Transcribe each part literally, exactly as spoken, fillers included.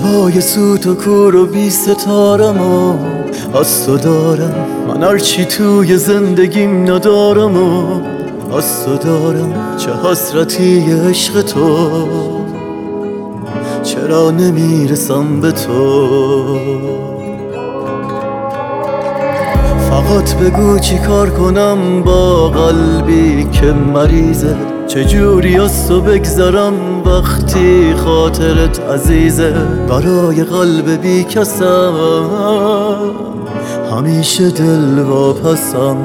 شبای سوت و کور و بی ستارم و از تو دارم، من هرچی توی زندگیم ندارم و از تو دارم. چه حسرتی عشق تو، چرا نمیرسم به تو؟ فقط بگو چی کار کنم با قلبی که مریضه، چجوری از تو بگذرم وقتی خاطرت عزیزه. برای قلب بی کسم همیشه دل واپسم.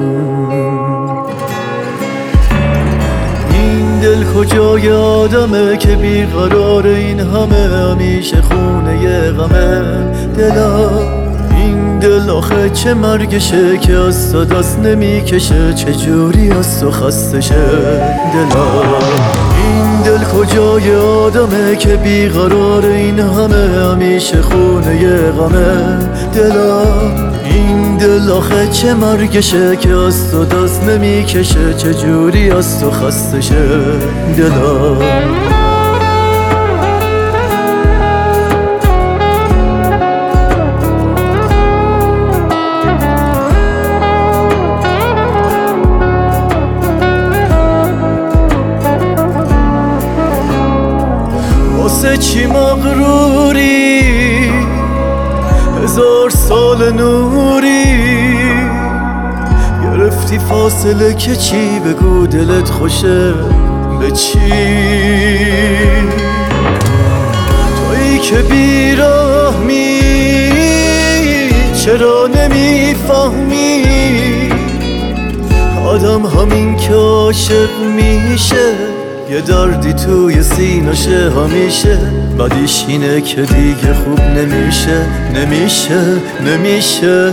این دل کجای آدمه که بیقرار این همه، همیشه خونه غمه دلم. این دل آخه چه مرگشه که از تو دست نمیکشه، چجوری از تو خسته شه دلم. این دل کجای آدمه که بیقرار این همه، همیشه خونه غمه دلم. این دل آخه چه مرگشه که از تو دست نمیکشه، چجوری از تو خسته شه دلم. واسه چی مغروری هزار سال نوری، گرفتی فاصله که چی؟ بگو دلت خوشه به چی؟ تویی که بیرحمی چرا نمیفهمی؟ آدم همین که عاشق میشه یه دردی توی سینشه همیشه، بدیش اینه که دیگه خوب نمیشه نمیشه نمیشه.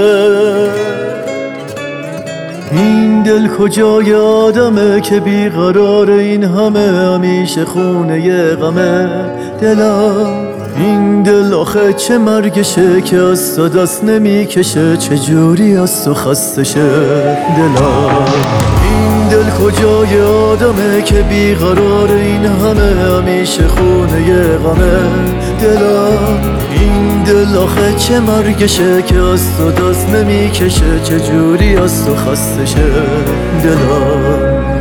این دل کجای آدمه که بیقرار این همه، همیشه خونه غمه دلم. این دل آخه چه مرگشه که از تو دست نمیکشه، چجوری از تو خسته شه دلم. این دل کجای آدمه که بیقرار این همه، همیشه خونه غمه دلم. این دل آخه چه مرگشه که از تو دست نمیکشه، چجوری از تو خسته شه دلم.